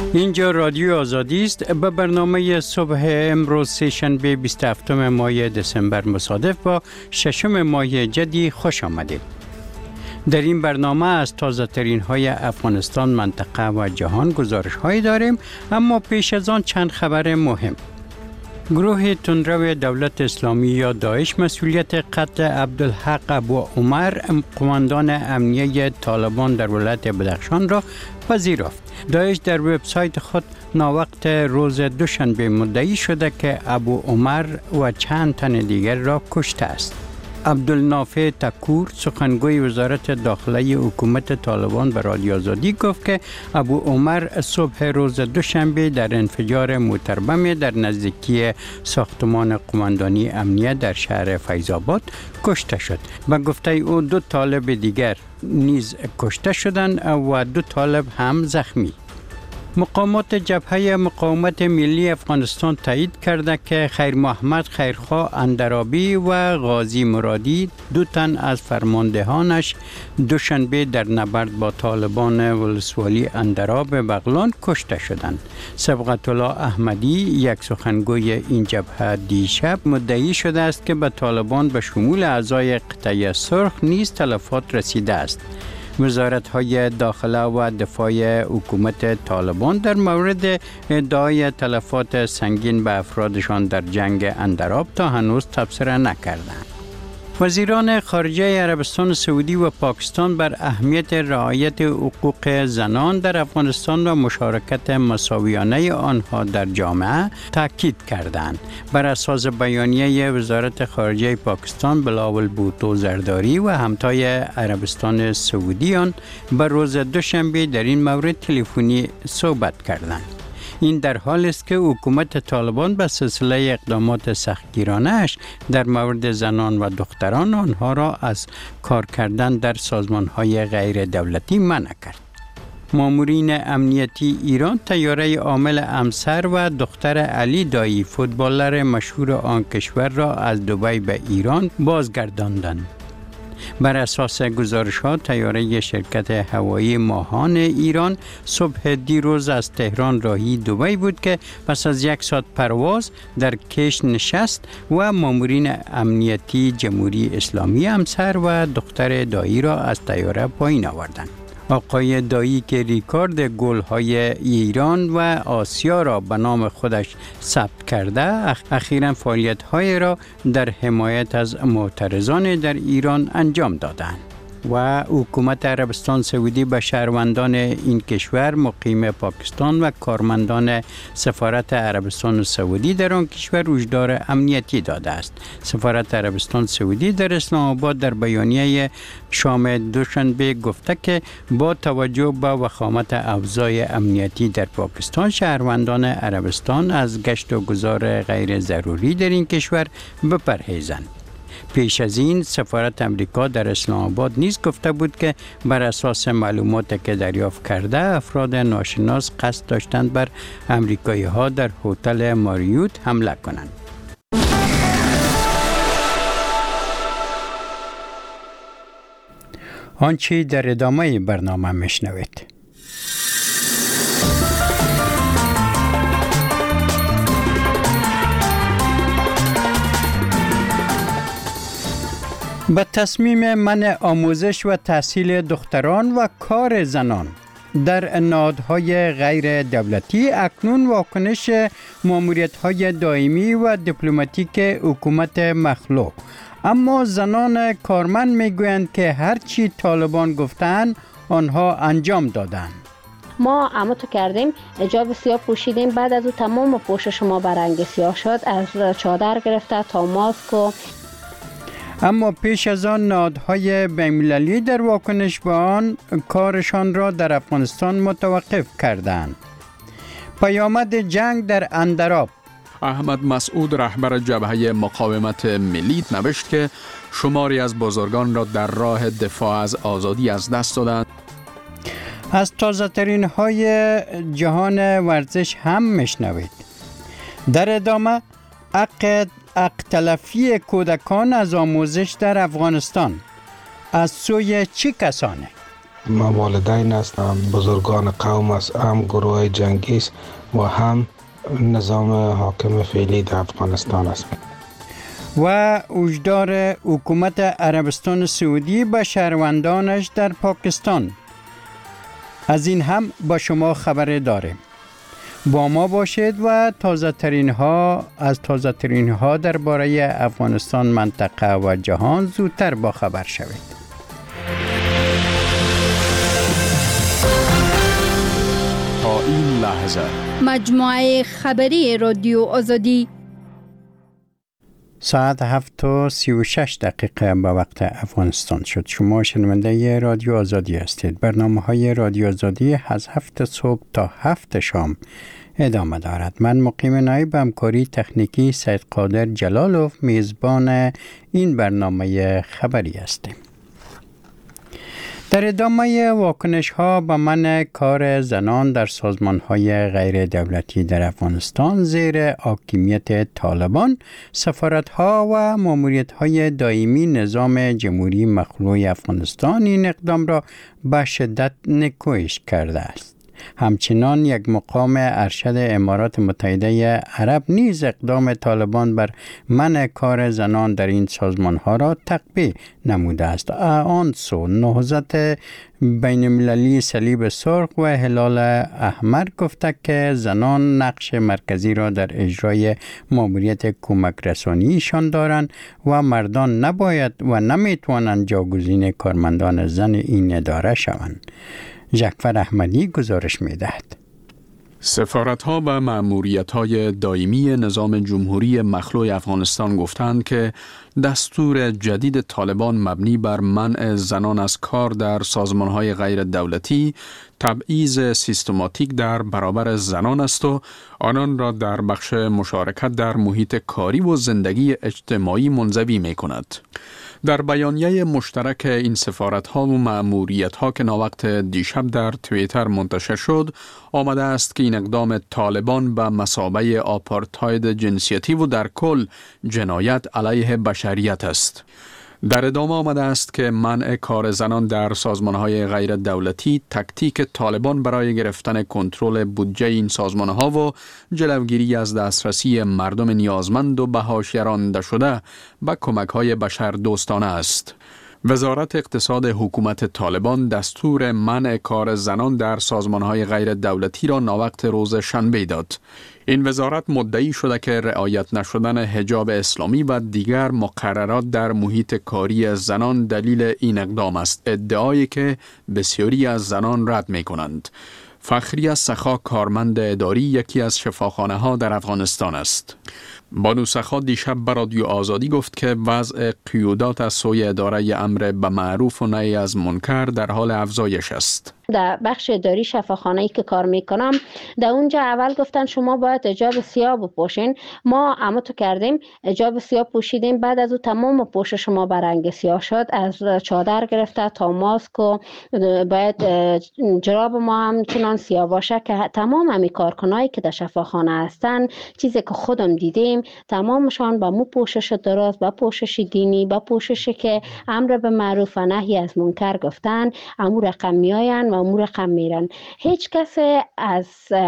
اینجا رادیو آزادی است. به برنامه صبح امروز سه‌شنبه 27 ماه دسامبر مصادف با 6 ماه جدی خوش آمدید. در این برنامه از تازه ترین های افغانستان، منطقه و جهان گزارش هایی داریم، اما پیش از آن چند خبر مهم. گروه تندرو دولت اسلامی یا داعش مسئولیت قتل عبدالحق ابو عمر، قماندان امنیه طالبان در ولایت بدخشان را پذیرفت. داعش در وبسایت خود ناوقت روز دوشنبه مدعی شده که ابو عمر و چند تن دیگر را کشته است. عبدالنافع تکور، سخنگوی وزارت داخلی حکومت طالبان، به رادیو آزادی گفت که ابو عمر صبح روز دوشنبه در انفجار موتربم در نزدیکی ساختمان قماندانی امنیه در شهر فیض‌آباد کشته شد. به گفته او 2 طالب دیگر نیز کشته شدند و 2 طالب هم زخمی. مقامات جبهه مقاومت ملی افغانستان تایید کرده که خیر محمد خیرخواه اندرابی و غازی مرادی، 2 تن از فرماندهانش، دوشنبه در نبرد با طالبان ولسوالی اندراب بغلان کشته شدند. صبغت الله احمدی، یک سخنگوی این جبهه، دیشب مدعی شده است که به طالبان به شمول اعضای قطعه سرخ نیز تلفات رسیده است. وزارت‌های داخله و دفاع حکومت طالبان در مورد ادعای تلفات سنگین به افرادشان در جنگ اندراب تا هنوز تبصره نکردند. وزیران خارجه عربستان سعودی و پاکستان بر اهمیت رعایت حقوق زنان در افغانستان و مشارکت مساویانه آنها در جامعه تاکید کردند. بر اساس بیانیه وزارت خارجه پاکستان، بلاول بوتو زرداری و همتای عربستان سعودیان به روز دوشنبه در این مورد تلفنی صحبت کردند. این در حالی است که حکومت طالبان به سلسله اقدامات سختگیرانه‌اش در مورد زنان و دختران آنها را از کار کردن در سازمان‌های غیر دولتی منع کرد. مامورین امنیتی ایران طیاره حامل امسر و دختر علی دایی، فوتبالر مشهور آن کشور، را از دبی به ایران بازگرداندند. بر اساس گزارش‌ها، طیاره شرکت هوایی ماهان ایران صبح دیروز از تهران راهی دبی بود که پس از 1 ساعت پرواز در کش نشست و مامورین امنیتی جمهوری اسلامی امسر و دختر دایی را از طیاره پایین آوردند. آقای دایی که ریکارد گل‌های ایران و آسیا را به نام خودش ثبت کرده، اخیراً فعالیت‌های را در حمایت از معترضان در ایران انجام دادند. و حکومت عربستان سعودی به شهروندان این کشور مقیم پاکستان و کارمندان سفارت عربستان سعودی در آن کشور هشدار امنیتی داده است. سفارت عربستان سعودی در اسلام آباد در بیانیه شام دوشنبه گفته که با توجه به وخامت اوضاع امنیتی در پاکستان، شهروندان عربستان از گشت و گذار غیر ضروری در این کشور بپرهیزند. پیش از این سفارت امریکا در اسلام آباد نیز گفته بود که بر اساس معلوماتی که دریافت کرده، افراد ناشناس قصد داشتند بر امریکایی ها در هتل ماریوت حمله کنند. آنچه در ادامه برنامه میشنوید. به تصمیم منع آموزش و تحصیل دختران و کار زنان در نهادهای غیر دولتی، اکنون واکنش ماموریت‌های دائمی و دیپلماتیک حکومت مخلوع. اما زنان کارمند میگویند که هرچی طالبان گفتند آنها انجام دادند. ما عملتو کردیم، حجاب سیاه پوشیدیم، بعد از او تمام پوشش ما به رنگ سیاه شد، از چادر گرفته تا ماسک و اما پیش از آن نهادهای بین‌المللی در واکنش به آن کارشان را در افغانستان متوقف کردند. پیامد جنگ در اندراب. احمد مسعود، رهبر جبهه مقاومت ملی، نوشت که شماری از بزرگان را در راه دفاع از آزادی از دست دادند. از تازه ترین های جهان ورزش هم میشنوید. در ادامه حق تلفی کودکان از آموزش در افغانستان از سوی چه کسانی؟ ما والدین هستم، بزرگان قوم است، هم گروه جنگی است و هم نظام حاکم فعلی در افغانستان است. و وجدار حکومت عربستان سعودی به شهروندانش در پاکستان. از این هم با شما خبر داریم. با ما باشید و تازه ترین ها درباره افغانستان، منطقه و جهان زودتر با خبر شوید. تا این لحظه مجموعه خبری رادیو آزادی ساعت 7:36 به وقت افغانستان شد. شما شنونده رادیو آزادی هستید. برنامه‌های رادیو آزادی از 7 صبح تا 7 شام ادامه دارد. من مقیم نایب همکاری تکنیکی سید قادر جلالوف میزبان این برنامه خبری هستیم. در ادامه واکنش ها به منع کار زنان در سازمان های غیر دولتی در افغانستان زیر حاکمیت طالبان، سفارت ها و ماموریت های دائمی نظام جمهوری مخلوع افغانستان این اقدام را به شدت نکوهش کرده است. همچنان یک مقام ارشد امارات متحده عرب نیز اقدام طالبان بر منع کار زنان در این سازمان ها را تقبیح نموده است. آن سو نهضت بین المللی صلیب سرخ و هلال احمر گفته که زنان نقش مرکزی را در اجرای ماموریت کمک رسانیشان دارند و مردان نباید و نمیتوانند جاگزین کارمندان زن این اداره شوند. جعفر احمدی گزارش می‌دهد. سفارت‌ها و مأموریت‌های دائمی نظام جمهوری مخلوع افغانستان گفتند که دستور جدید طالبان مبنی بر منع زنان از کار در سازمان‌های غیر دولتی تبعیض سیستماتیک در برابر زنان است و آنان را در بخش مشارکت در محیط کاری و زندگی اجتماعی منزوی می‌کند. در بیانیه مشترک این سفارت‌ها و مأموریت‌ها که ناوقت دیشب در توییتر منتشر شد، آمده است که این اقدام طالبان به مثابه آپارتاید جنسیتی و در کل جنایت علیه بشریت است. در ادامه آمده است که منع کار زنان در سازمان‌های غیر دولتی تکتیک طالبان برای گرفتن کنترل بودجه این سازمان‌ها و جلوگیری از دسترسی مردم نیازمند و به حاشیه رانده شده به کمک‌های بشردوستانه است. وزارت اقتصاد حکومت طالبان دستور منع کار زنان در سازمان‌های غیر دولتی را ناوقت روز شنبه داد. این وزارت مدعی شده که رعایت نشدن حجاب اسلامی و دیگر مقررات در محیط کاری زنان دلیل این اقدام است، ادعایی که بسیاری از زنان رد می کنند. فخریه سخا کارمند اداری یکی از شفاخانه‌ها در افغانستان است. بانو سخا دیشب به رادیو آزادی گفت که وضع قیودات از سوی اداره امر به معروف و نهی از منکر در حال افزایش است. در بخش اداری شفاخانه‌ای که کار میکنم، در اونجا اول گفتن شما باید حجاب سیاه بپوشین. ما عملتو کردیم، حجاب سیاه پوشیدیم. بعد از او تمام پوشش ما به رنگ سیاه شد، از چادر گرفته تا ماسک و باید جراب ما هم چنان سیاه باشه که تمام همی کارکنایی که در شفاخانه هستن، چیزی که خودم دیدیم، تمامشان با مو پوشش درست، با پوشش دینی، با پوششی که امر به معروف و نهی از منکر گفتن، امور رقم میاین و امور رقم میرن. هیچ کس از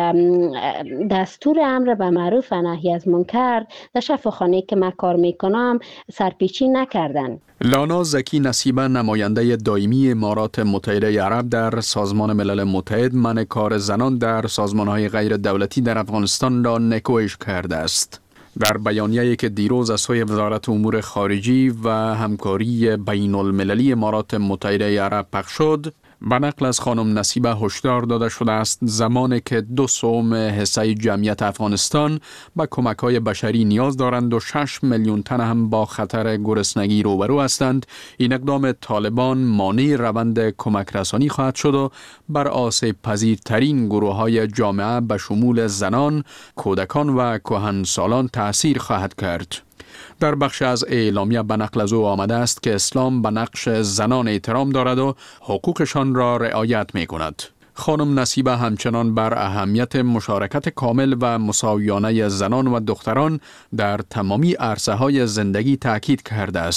دستور امر به معروف و نهی از منکر در شفاخانه که من کار میکنم سرپیچی نکردن. لانا زکی نصیبه نماینده دائمی امارات متحده عرب در سازمان ملل متحد منع کار زنان در سازمان‌های غیر دولتی در افغانستان را نکوهش کرده است. در بیانیه‌ای که دیروز از سوی وزارت امور خارجی و همکاری بین المللی امارات متحده عرب پخش شد، به نقل از خانم نصیبه هشدار داده شده است زمانی که 2/3 حصه جمعیت افغانستان به کمک‌های بشری نیاز دارند و 6 میلیون تن هم با خطر گرسنگی روبرو هستند، این اقدام طالبان مانع روند کمک رسانی خواهد شد و بر آسیب پذیرترین گروه‌های جامعه به شمول زنان، کودکان و کهنسالان تأثیر خواهد کرد. در بخش از اعلامیه به نقل از او آمده است که اسلام به نقش زنان احترام دارد و حقوقشان را رعایت می کند. خانم نصیبه همچنان بر اهمیت مشارکت کامل و مساویانه زنان و دختران در تمامی عرصه‌های زندگی تاکید کرده است.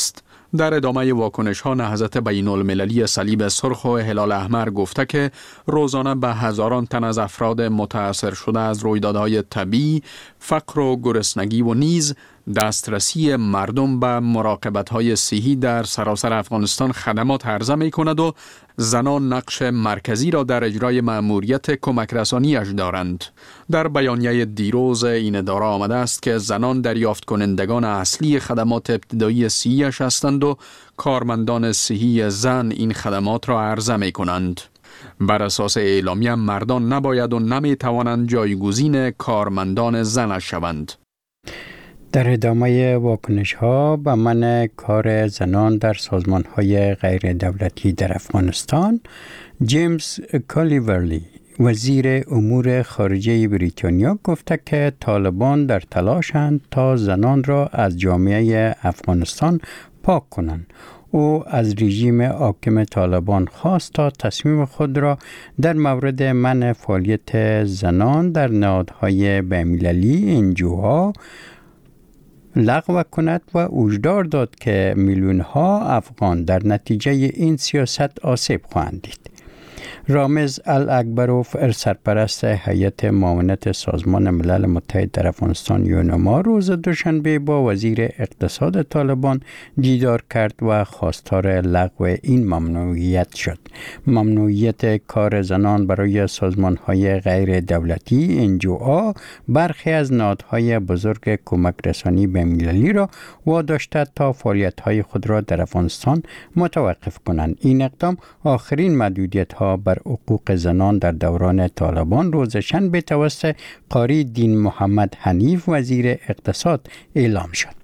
در ادامه واکنش‌ها نهضت بین‌المللی صلیب سرخ و هلال احمر گفته که روزانه به هزاران تن از افراد متاثر شده از رویدادهای طبیعی، فقر و گرسنگی و نیز دسترسی مردم به مراقبت‌های صحی در سراسر افغانستان خدمات عرضه می‌کند و زنان نقش مرکزی را در اجرای مأموریت کمک رسانی‌اش دارند. در بیانیه دیروز این اداره آمده است که زنان دریافت کنندگان اصلی خدمات ابتدایی صحی‌اش هستند و کارمندان صحی زن این خدمات را عرضه می‌کنند. بر اساس اعلامیه مردان نباید و نمی‌توانند جایگزین کارمندان زنش شوند. در ادامه واکنش‌ها به منع کار زنان در سازمان‌های غیر دولتی در افغانستان، جیمز کالیورلی وزیر امور خارجه بریتانیا گفته که طالبان در تلاشند تا زنان را از جامعه افغانستان پاک کنند. او از رژیم حاکم طالبان خواست تا تصمیم خود را در مورد منع فعالیت زنان در نهادهای بین‌المللی انجوها لغو کند و هشدار داد که میلیون‌ها افغان در نتیجه این سیاست آسیب خواهند دید. رامز الاکبروف سرپرست هیئت معاونت سازمان ملل متحد در افغانستان یونما روز دوشنبه با وزیر اقتصاد طالبان دیدار کرد و خواستار لغو این ممنوعیت شد. ممنوعیت کار زنان برای سازمان‌های غیر دولتی NGO برخی از نهادهای بزرگ کمک رسانی بین‌المللی را واداشته تا فعالیت‌های خود را در افغانستان متوقف کنند. این اقدام آخرین محدودیت‌ها بر حقوق زنان در دوران طالبان روز شنبه توسط قاری دین محمد حنیف وزیر اقتصاد اعلام شد.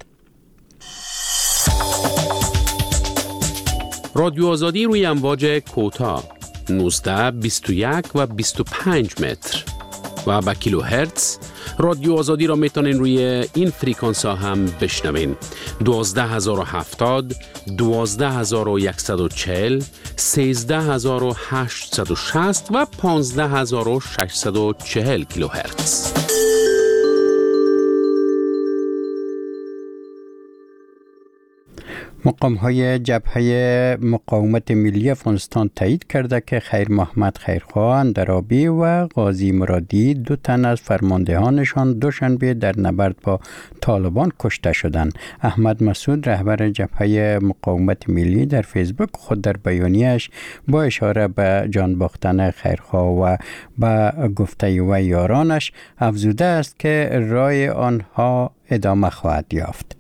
رادیو آزادی روی امواج کوتاه 19، 21 و 25 متر و با کیلوهرتز رادیو آزادی را میتونین روی این فریکانس ها هم بشنوین. 12070، 12140، 13860 و 15640 کیلوهرتز. مقام‌های جبهه مقاومت ملی افغانستان تایید کرده که خیر محمد خیرخواه اندرابی و قاضی مرادی 2 تن از فرماندهانشان دوشنبه در نبرد با طالبان کشته شدند. احمد مسعود رهبر جبهه مقاومت ملی در فیسبوک خود در بیانیه‌اش با اشاره به جان باختن خیرخواه و به گفته و یارانش افزوده است که راه آنها ادامه خواهد یافت.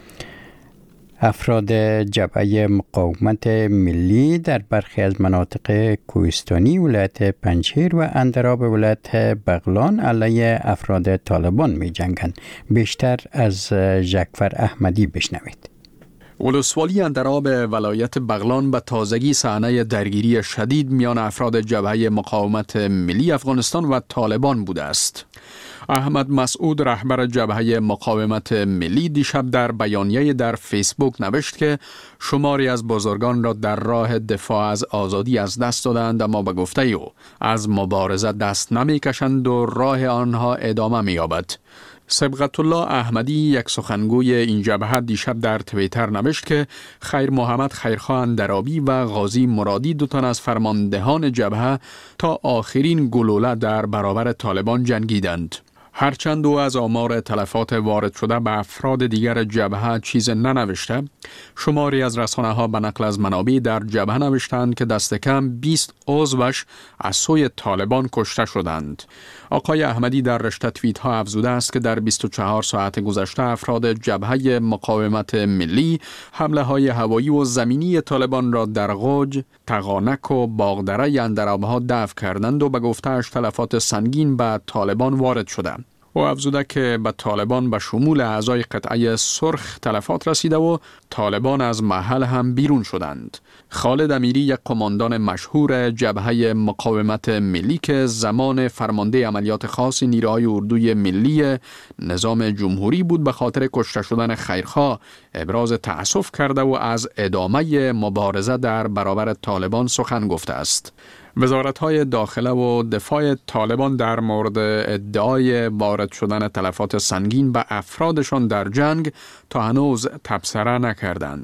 افراد جبهه مقاومت ملی در برخی از مناطق کوهستانی ولایت پنجشیر و اندراب ولایت بغلان علیه افراد طالبان می جنگند. بیشتر از جعفر احمدی بشنوید. ولسوالی اندراب ولایت بغلان به تازگی صحنه درگیری شدید میان افراد جبهه مقاومت ملی افغانستان و طالبان بوده است. احمد مسعود رهبر جبهه مقاومت ملی دیشب در بیانیه در فیسبوک نوشت که شماری از بزرگان را در راه دفاع از آزادی از دست دادند، اما به گفته او از مبارزه دست نمی کشند و راه آنها ادامه می یابد. سبقت الله احمدی یک سخنگوی این جبهه دیشب در توییتر نوشت که خیر محمد خیرخواه اندرابی و قاضی مرادی 2 تن از فرماندهان جبهه تا آخرین گلوله در برابر طالبان جنگیدند. هرچند او از آمار تلفات وارد شده به افراد دیگر جبهه چیز ننوشته، شماری از رسانه‌ها به نقل از منابع در جبهه نوشتند که دست کم 20 عضوش از سوی طالبان کشته شدند. آقای احمدی در رشته توییت ها افزوده است که در 24 ساعت گذشته افراد جبهه مقاومت ملی حمله های هوایی و زمینی طالبان را در غوج، تغانک و باغدره اندرابها دفع کردند و به گفته‌اش تلفات سنگین به طالبان وارد شده. او افزوده که به طالبان به شمول اعضای قطعه سرخ تلفات رسیده و طالبان از محل هم بیرون شدند. خالد امیری یک قماندان مشهور جبهه مقاومت ملی که زمان فرمانده عملیات خاص نیروهای اردوی ملی نظام جمهوری بود به خاطر کشته شدن خیرخواه ابراز تأسف کرده و از ادامه مبارزه در برابر طالبان سخن گفته است. وزارت‌های داخله و دفاع طالبان در مورد ادعای وارد شدن تلفات سنگین به افرادشان در جنگ تا هنوز تبصره نکردند.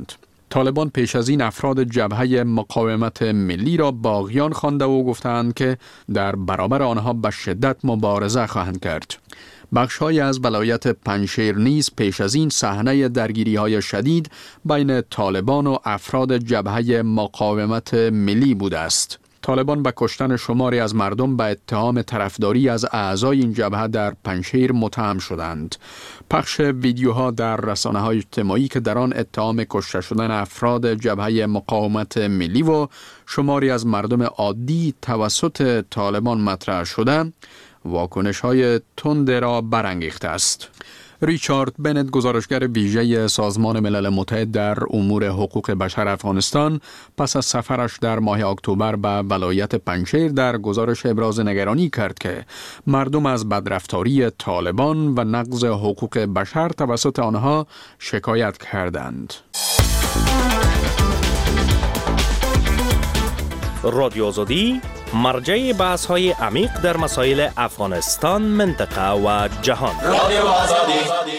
طالبان پیش از این افراد جبهه مقاومت ملی را باغیان خوانده و گفتند که در برابر آنها به شدت مبارزه خواهند کرد. بخش‌هایی از ولایت پنجشیر نیز پیش از این صحنه درگیری‌های شدید بین طالبان و افراد جبهه مقاومت ملی بوده است. طالبان به کشتن شماری از مردم به اتهام طرفداری از اعضای این جبهه در پنجشیر متهم شدند. پخش ویدیوها در رسانه‌های اجتماعی که در آن اتهام کشته شدن افراد جبهه مقاومت ملی و شماری از مردم عادی توسط طالبان مطرح شده، واکنش‌های تند را برانگیخته است. ریچارد بنت، گزارشگر ویژه سازمان ملل متحد در امور حقوق بشر افغانستان، پس از سفرش در ماه اکتبر به ولایت پنجشیر در گزارش ابراز نگرانی کرد که مردم از بدرفتاری طالبان و نقض حقوق بشر توسط آنها شکایت کردند. رادیو آزادی مرجع بحث‌های عمیق در مسائل افغانستان، منطقه و جهان. رادیو آزادی.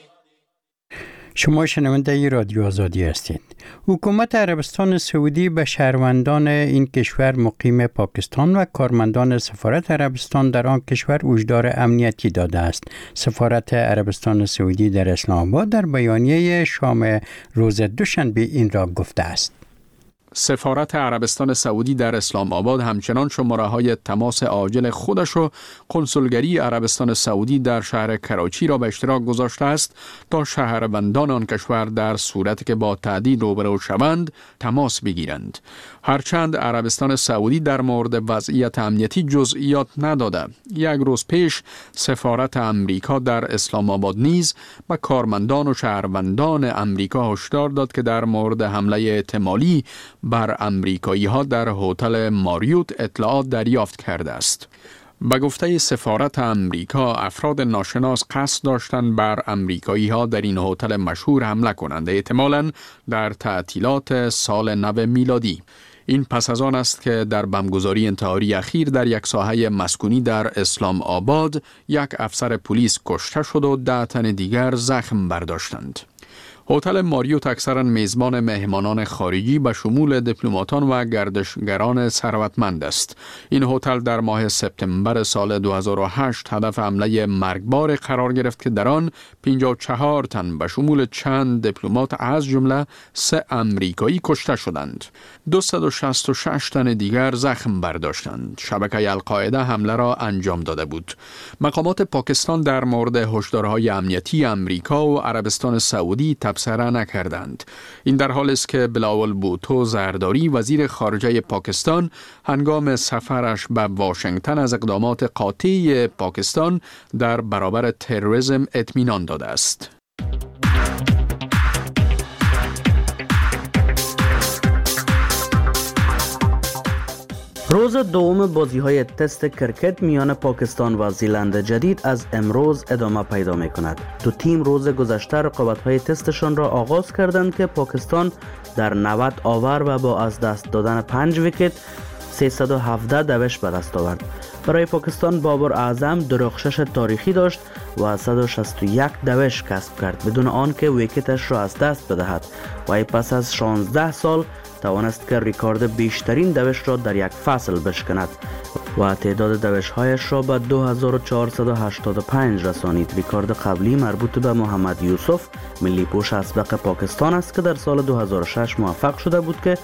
شما شنونده رادیو آزادی هستید. حکومت عربستان سعودی به شهروندان این کشور مقیم پاکستان و کارمندان سفارت عربستان در آن کشور هشدار امنیتی داده است. سفارت عربستان سعودی در اسلام آباد در بیانیه شام روز دوشنبه این را گفته است. سفارت عربستان سعودی در اسلام آباد همچنان شماره‌های تماس عاجل خودش و کنسولگری عربستان سعودی در شهر کراچی را به اشتراک گذاشته است تا شهروندان آن کشور در صورتی که با تهدید روبرو شوند تماس بگیرند. هرچند عربستان سعودی در مورد وضعیت امنیتی جزئیات نداده، یک روز پیش سفارت امریکا در اسلام آباد نیز به کارمندان و شهروندان امریکا هشدار داد که در مورد حمله احتمالی بر امریکایی ها در هتل ماریوت اطلاعات دریافت کرده است. به گفته سفارت امریکا، افراد ناشناس قصد داشتند بر امریکایی ها در این هتل مشهور حمله کنند، احتمالاً در تعطیلات سال نو میلادی. این پس از آن است که در بمبگذاری انتحاری اخیر در یک ساحه مسکونی در اسلام آباد یک افسر پلیس کشته شد و 10 تن دیگر زخم برداشتند. هتل ماریوت اکثرا میزبان مهمانان خارجی به شمول دیپلماتان و گردشگران ثروتمند است. این هتل در ماه سپتامبر سال 2008 هدف حمله مرگبار قرار گرفت که در آن 54 تن به شمول چند دیپلمات از جمله 3 امریکایی کشته شدند. 266 تن دیگر زخم برداشتند. شبکه القاعده حمله را انجام داده بود. مقامات پاکستان در مورد هشدارهای امنیتی امریکا و عربستان سعودی تبصره نکردند. این در حالی است که بلاول بوتو زرداری وزیر خارجه پاکستان هنگام سفرش به واشنگتن از اقدامات قاطع پاکستان در برابر تروریسم اطمینان داده است. روز دوم بازی‌های تست کرکت میان پاکستان و زیلند جدید از امروز ادامه پیدا می‌کند. دو تیم روز گذشته رقابت‌های تستشان را آغاز کردند که پاکستان در 90 آور و با از دست دادن 5 ویکت 317 دوش به دست آورد. برای پاکستان بابر اعظم درخشش تاریخی داشت و 161 دوش کسب کرد بدون آنکه ویکتش را از دست بدهد و پس از 16 سال توانست که ریکارد بیشترین دوش را در یک فصل بشکند و تعداد دوش‌هایش را به 2485 رسانید. ریکارد قبلی مربوط به محمد یوسف ملی پوش اسبق پاکستان است که در سال 2006 موفق شده بود که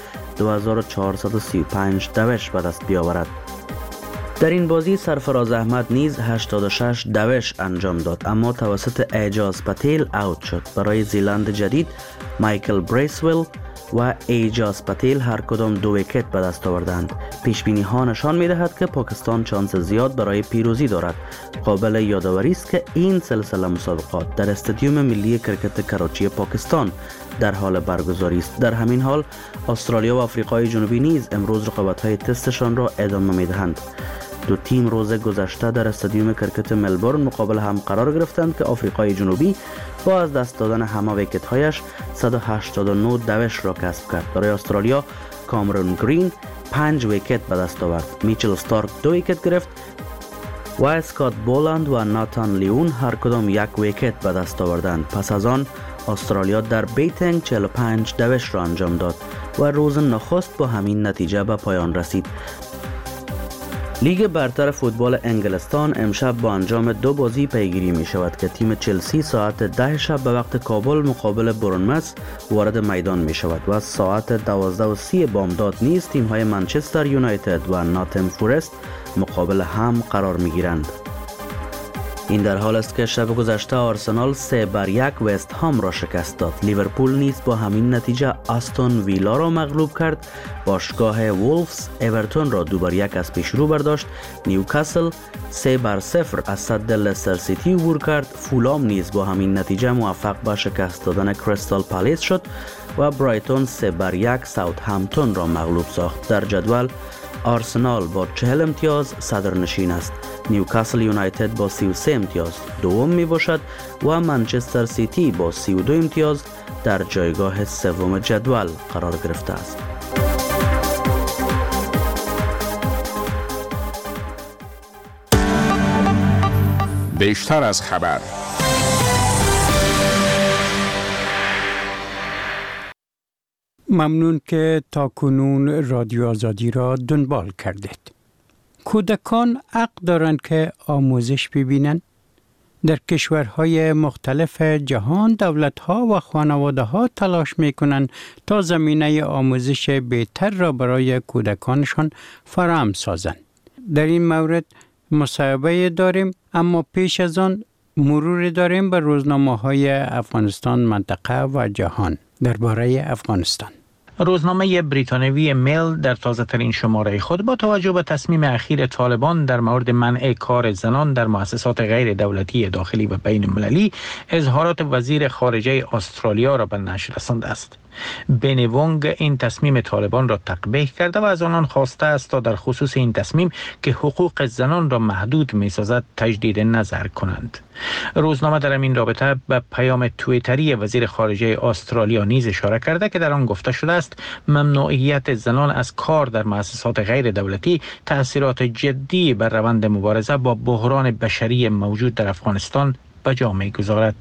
2435 دوش به دست بیاورد. در این بازی سرفراز احمد نیز 86 دوش انجام داد، اما توسط اعجاز پتیل اوت شد. برای زیلند جدید مایکل بریسویل و ایجاز پتیل هر کدام 2 ویکت به دست آوردند. پیش بینی ها نشان می دهد که پاکستان شانس زیاد برای پیروزی دارد. قابل یادآوری است که این سلسله مسابقات در استادیوم ملی کرکت کراچی پاکستان در حال برگزاری است. در همین حال استرالیا و آفریقای جنوبی نیز امروز رقابت‌های تستشان را ادامه می دهند. دو تیم روز گذشته در استادیوم کرکت ملبورن مقابل هم قرار گرفتند که آفریقای جنوبی با از دست دادن همه ویکت‌هایش 189 دوش را کسب کرد. برای استرالیا کامرون گرین 5 ویکت به دست آورد. میچل استارک 2 ویکت گرفت و اسکات بولند و ناتان لیون هر کدام 1 ویکت به دست آوردند. پس از آن استرالیا در بیتنگ 45 دوش را انجام داد و روز نخست با همین نتیجه به پایان رسید. لیگ برتر فوتبال انگلستان امشب با انجام 2 بازی پیگیری می شود که تیم چلسی ساعت 10 شب به وقت کابل مقابل برنمث وارد میدان می شود و ساعت 12:30 بامداد نیز تیم های منچستر یونایتد و ناتم فورست مقابل هم قرار می گیرند. این در حال است که شب گذشته آرسنال 3-1 وست هام را شکست داد. لیورپول نیز با همین نتیجه آستون ویلا را مغلوب کرد. باشگاه وولفز اورتون را 2-1 از پیش رو برداشت. نیوکاسل 3-0 از صد لستر سیتی عبور کرد. فولام نیز با همین نتیجه موفق به شکست دادن کریستال پالیس شد و برایتون 3-1 ساوثهمپتون را مغلوب ساخت. در جدول آرسنال با 40 امتیاز صدرنشین است. نیوکاسل یونایتد با 33 امتیاز دوم می باشد و منچستر سیتی با 32 امتیاز در جایگاه سوم جدول قرار گرفته است. بیشتر از خبر. ممنون که تاکنون رادیو آزادی را دنبال کردید. کودکان حق دارند که آموزش ببینند. در کشورهای مختلف جهان دولت‌ها و خانواده‌ها تلاش می‌کنند تا زمینه آموزش بهتر را برای کودکانشان فراهم سازند. در این مورد مصاحبه داریم، اما پیش از آن مرور داریم به روزنامه‌های افغانستان، منطقه و جهان درباره افغانستان. روزنامه بریتانیایی میل در تازه‌ترین شماره خود با توجه به تصمیم اخیر طالبان در مورد منع کار زنان در مؤسسات غیر دولتی داخلی و بین المللی اظهارات وزیر خارجه استرالیا را به نشر رسانده است. بنی وونگ این تصمیم طالبان را تقبیح کرده و از آنان خواسته است تا در خصوص این تصمیم که حقوق زنان را محدود می‌سازد تجدید نظر کنند. روزنامه در این رابطه به پیام توییتری وزیر خارجه استرالیا نیز اشاره کرده که در آن گفته شده است ممنوعیت زنان از کار در مؤسسات غیر دولتی تأثیرات جدی بر روند مبارزه با بحران بشری موجود در افغانستان به جا می‌گذارد.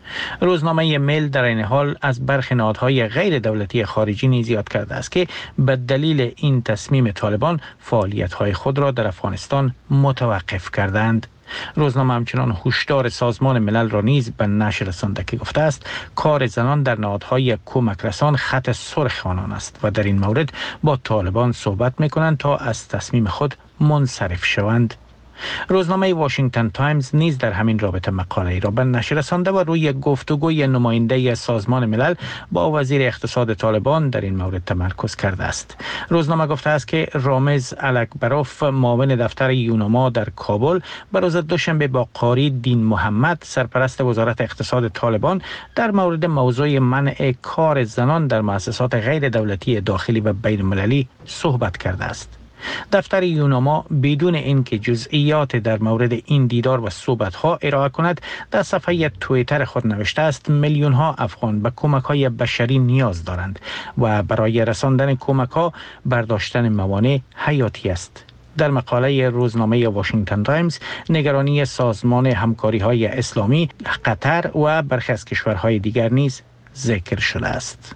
روزنامه میل در این حال از برخی نهادهای غیر دولتی خارجی نیز یاد کرده است که به دلیل این تصمیم طالبان فعالیت‌های خود را در افغانستان متوقف کردند. روزنامه همچنان هشدار سازمان ملل را نیز به نشر رسانده که گفته است کار زنان در نهادهای کمک رسان خط سرخ آنان است و در این مورد با طالبان صحبت می‌کنند تا از تصمیم خود منصرف شوند. روزنامه واشنگتن تایمز نیز در همین رابطه مقاله‌ای را به نشر رسانده و روی گفتگوی نماینده سازمان ملل با وزیر اقتصاد طالبان در این مورد تمرکز کرده است. روزنامه گفته است که رامز الکبروف معاون دفتر یوناما در کابل به روز دوشنبه با قاری دین محمد سرپرست وزارت اقتصاد طالبان در مورد موضوع منع کار زنان در مؤسسات غیر دولتی داخلی و بین المللی صحبت کرده است. دفتر یوناما بدون اینکه جزئیات در مورد این دیدار و صحبت‌ها ارائه کند در صفحه توییتر خود نوشته است میلیون‌ها افغان به کمک‌های بشری نیاز دارند و برای رساندن کمک‌ها برداشتن موانع حیاتی است. در مقاله روزنامه واشنگتن تایمز نگرانی سازمان همکاری‌های اسلامی، قطر و برخی از کشورهای دیگر نیز ذکر شده است.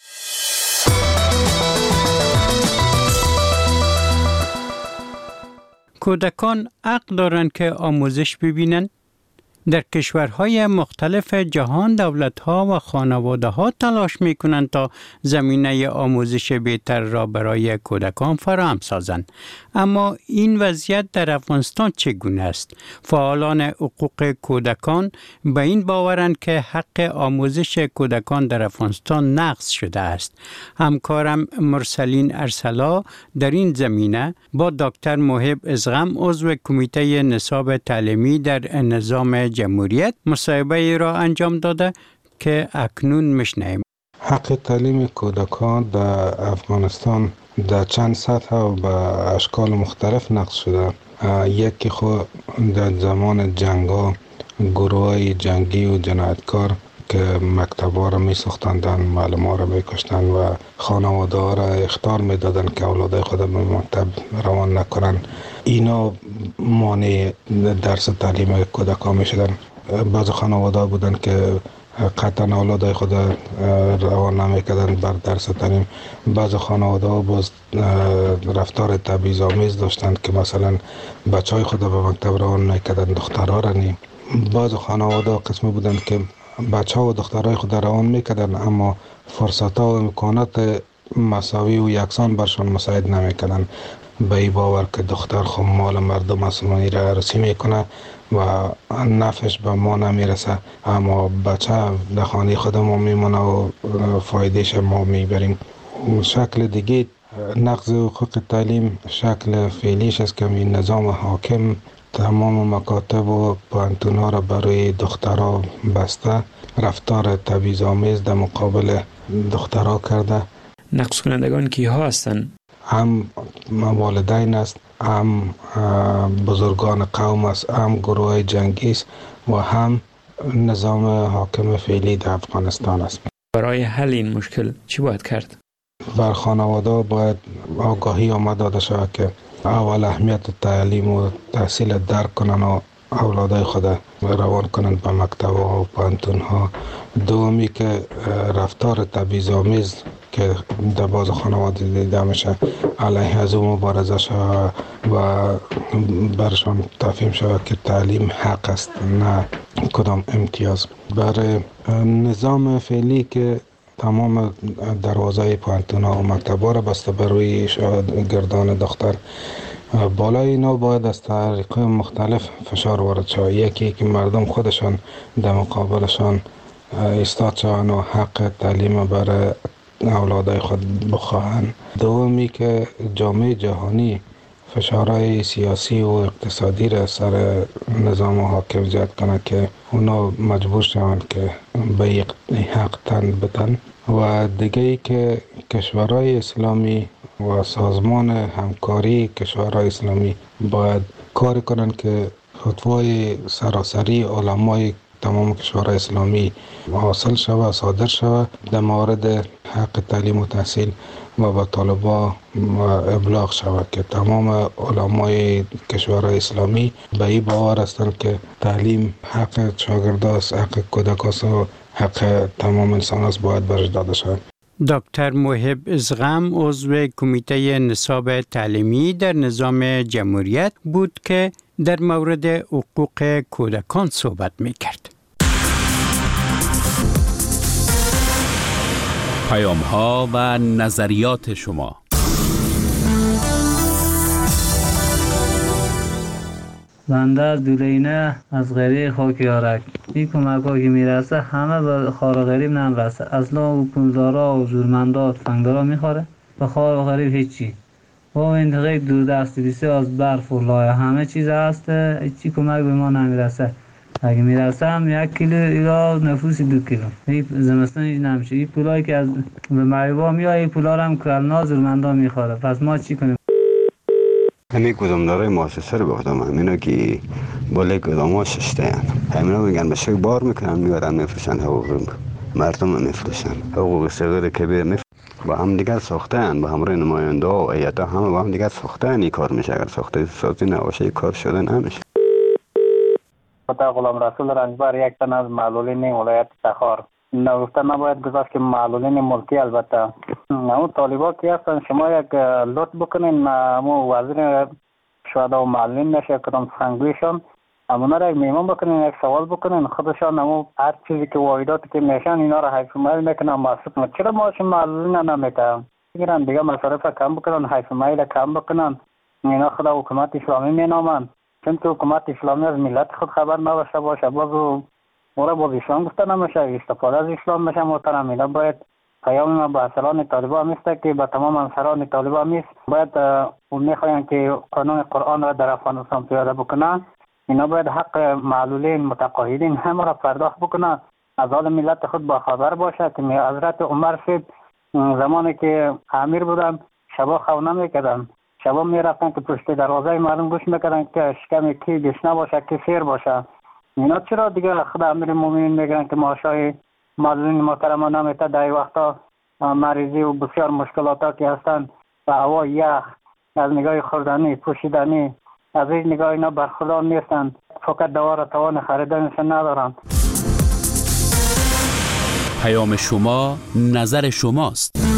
کودکان حق دارند که آموزش ببینند. در کشورهای مختلف جهان دولت‌ها و خانواده‌ها تلاش می‌کنند تا زمینه آموزش بهتر را برای کودکان فراهم سازند. اما این وضعیت در افغانستان چگونه است؟ فعالان حقوق کودکان به این باورند که حق آموزش کودکان در افغانستان نقض شده است. همکارم مرسلین ارسلا در این زمینه با دکتر محب ازغم عضو کمیته نصاب تعلیمی در نظام جمهوریت مصاحبه را انجام داده که اکنون میشنویم. حق تعلیم کودکان در افغانستان در چند سطح و به اشکال مختلف نقض شده. یکی خود در زمان جنگ‌ها گروه‌های جنگی و جنایتکار که مکتب‌ها را می‌سوختندن، معلم‌ها را می‌کشتند و خانواده‌ها را اخطار می‌دادند که اولادای خود به مکتب روان نکنند. اینا مانع درس تعلیم کودکان می‌شدند. بعضی خانواده‌ها بودند که قطعا اولادای خود روان نمیکردن بر درس تعلیم. بعض خانواده ها باز رفتار تبعیض‌آمیز داشتند که مثلا بچه های خود به مکتب روان میکردن، دخترها را نیم. بعض خانواده قسمی بودند که بچه ها و دخترهای خود روان میکردن اما فرصت ها و امکانات مساوی و یکسان برشان مساعد نمیکردن. به این باور که دختر خب مال مردم مسلمانی را عروسی میکنه و نفعش به ما نمیرسه، اما بچه در خانه خود ما میمونه و فایدهش ما میبریم. شکل دیگه نقض حقوق تعلیم شکل فعلیش است که این نظام حاکم تمام مکاتب و پانتونا را برای دخترها بسته، رفتار تبعیض‌آمیز در مقابل دخترها کرده. نقض کنندگان کیها هستند؟ هم والدین است، هم بزرگان قوم است، هم گروه جنگی است و هم نظام حاکم فعلی در افغانستان است. برای حل این مشکل چی باید کرد؟ بر خانواده باید آگاهی آمد داده شود که اول اهمیت تعلیم و تحصیل درک کنن و اولادای خود روان کنن به مکتب و پانتون ها. دومی که رفتار تبعیض‌آمیز که در بعض خانواده دیده میشه علیه از او مبارزه شود و برشان تفهیم شود که تعلیم حق است نه کدام امتیاز. برای نظام فعلی که تمام دروازه پانتون ها و مکتب ها را بسته بر روی گردان دختر، بالای اینا باید از طریق مختلف فشار وارد شود. یکی که مردم خودشان در مقابلشان ایستاد شوند و حق تعلیم برای اولادای خود بخواهند. دومی که جامعه جهانی فشارهای سیاسی و اقتصادی را سر نظام حاکم زیاد کنند که اونا مجبور شوند که به حق تن بدن. و دیگه ای که کشورهای اسلامی و سازمان همکاری کشورهای اسلامی باید کار کنند که فتوای سراسری علمای تمام کشورهای اسلامی حاصل شود، صادر شود در مورد حق تعلیم و تحصیل و به طالبا ابلاغ شود که تمام علمای کشورهای اسلامی به این باور هستند که تعلیم حق شاگرداست، حق کودکاست و حق تمام انسان است، باید برش داده شود. دکتر موهب ازغم عضو کمیته نصاب تعلیمی در نظام جمهوریت بود که در مورد حقوق کودکان صحبت می‌کرد. پیام‌ها و نظریات شما. بنده از دولینه از غریب خاکیارک. این کمک ها که میرسه همه به خار غریب نمیرسه. اصلا او پولدارا و زورمندا و تفنگدارا میخوره، به خار و غریب هیچی. و این غیب دوردستی بسیار از برف و لایه همه چیز هست، هیچی کمک به ما نمیرسه. اگه میرسه هم 1 کیلو ایلا نفوسی 2 کیلو. این زمستان هیچ نمیشه. این پولایی که از به معیوبا میاد، این پولا رو هم کلنا زورمندا میخوره. پس ما چی کنیم؟ همین گدامدارای مؤسسه رو گفتم، همینا که بالای گدام‌ها ششته‌اند، همینا میگن بشه بار میکنن میارن میفروشن، حقوق مردم رو میفروشن، حقوق صغیر کبیر با هم دیگر ساختن، با همراه نماینده و هیئت همه با هم دیگر ساختن. این کار میشه، اگر ساخته سازی نباشه این کار شده نمیشه. تا غلام رسول رنجبر یک تن از معلولین ولایت تخار نگفته نباید گذاشت که معلولین ملکی البته اون طالبا که هستن شما یک لطف بکنین مو وزیر شهدا و معلولین نشه کدام سخنگویشان امونا را یک میمون بکنین، یک سوال بکنین خودشان امو هر چیزی که واحداتی که میشن اینا را حیف مایل میکنن محسوب. چرا ماشین معلولین نمیکنن؟ بگیرن دیگه مصارف کم بکنن، حیف مایل کم بکنن. اینا خدا حکومت اسلامی مینامن، چون که حکومت اسلامی از ملت خود خبر نباشه باشه بازو مورا باز اسلام گفته نمیشه، استفاده از اسلام میشه. محترم اینا باید پیام ما به اصلان طالبان میسته که به تمام انصاران طالبان میست، باید میخواین که قانون قرآن را در افغانستان پیاده بکنن. اینا باید حق معلولین متقاعدین همه را پرداخت بکنن، از حال ملت خود با خبر باشه که حضرت عمر صاحب زمانی که امیر بودن شبا خونه میکردن، شبا میرفتن که پشت دروازه مردم گوش میکردن که شکم کی گشنه باشه کی سیر باشه. اینا چرا دیگه خدا امیر مومنین میگن که ماشای معلولین محترم نمیته در وقتا مریضی و بسیار مشکلاتا که هستن و هوا یخ از نگاه خوردنی پوشیدنی از این نگاه اینا برخوردار نیستن، فقط دوا را توان خریدنش ندارن. پیام شما نظر شماست.